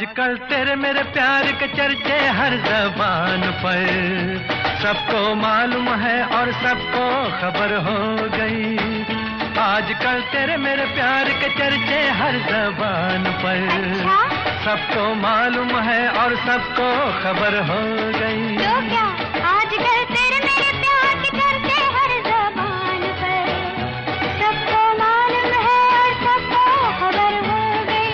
आजकल तेरे मेरे प्यार के चर्चे हर ज़बान पर, सबको मालूम है और सबको खबर हो गई। आजकल तेरे मेरे प्यार के चर्चे हर ज़बान पर, सबको मालूम है और सबको खबर हो गई। तो क्या आजकल तेरे मेरे प्यार के चर्चे हर ज़बान पर, सबको मालूम है और सबको खबर हो गई।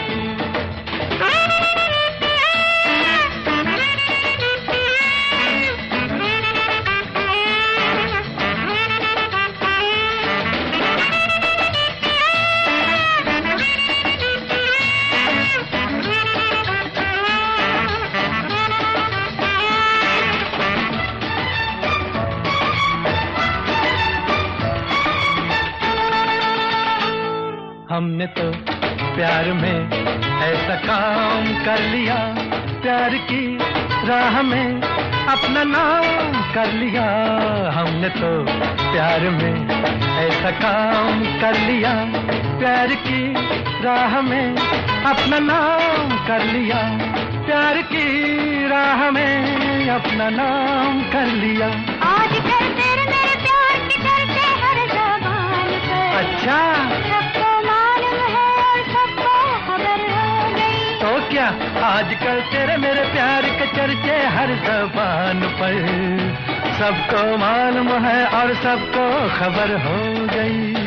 हमने तो प्यार में ऐसा काम कर लिया, प्यार की राह में अपना नाम कर लिया। हमने तो प्यार में ऐसा काम कर लिया, प्यार की राह में अपना नाम कर लिया। प्यार की राह में अपना नाम कर लिया। आजकल तेरे मेरे प्यार के चर्चे हर ज़बान पर, अच्छा, सबको मालूम है और सबको खबर हो गई। तो क्या आजकल तेरे मेरे प्यार के चर्चे हर ज़बान पर, सबको मालूम है और सबको खबर हो गई।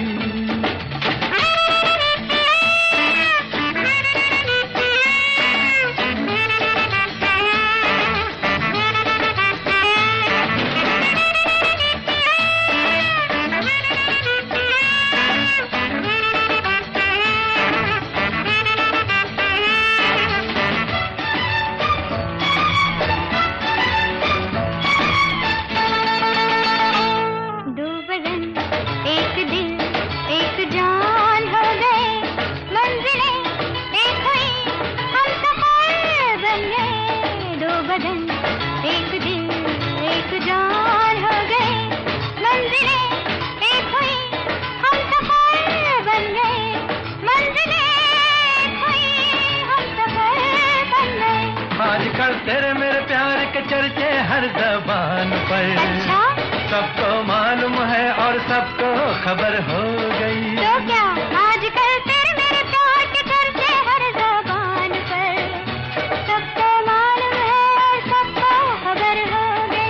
एक दिल एक जान हो गए, मंजिलें एक हुई, हम सफर बन गए। मंजिलें एक हुई, हम सफर बन गए। आजकल तेरे मेरे प्यार के चर्चे हर ज़बान पर, अच्छा, सबको मालूम है और सबको खबर हो गई। तो क्या आजकल तेरे मेरे प्यार के चर्चे हर ज़बान पर, सबको मालूम है और सबको खबर हो गई।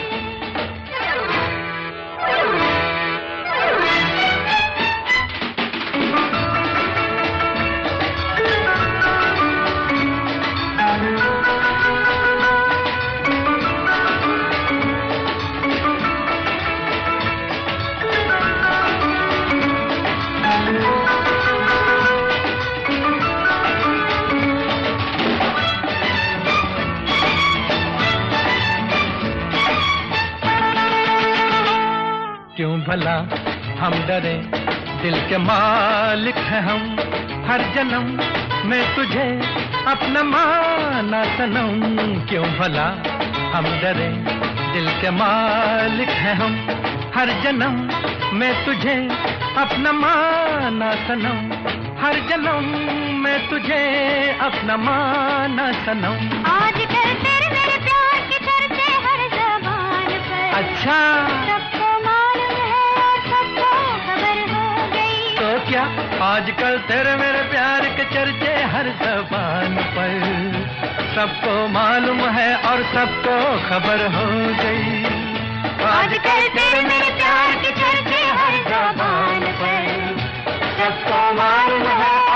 क्यों भला हम डरे, दिल के मालिक हैं हम। हर जन्म में तुझे अपना माना सनम। क्यों भला हम डरे, दिल के मालिक हैं हम। हर जन्म में तुझे अपना माना सनम। हर जन्म में तुझे अपना माना सनम। आजकल तेरे मेरे प्यार के चर्चे हर ज़बान पर, अच्छा, सबको मालूम है और सबको खबर हो गई। तो क्या आजकल तेरे मेरे प्यार के चर्चे हर ज़बान पर, सबको मालूम है और सबको खबर हो गई। आजकल तेरे मेरे प्यार के चर्चे हर ज़बान पर, सबको मालूम है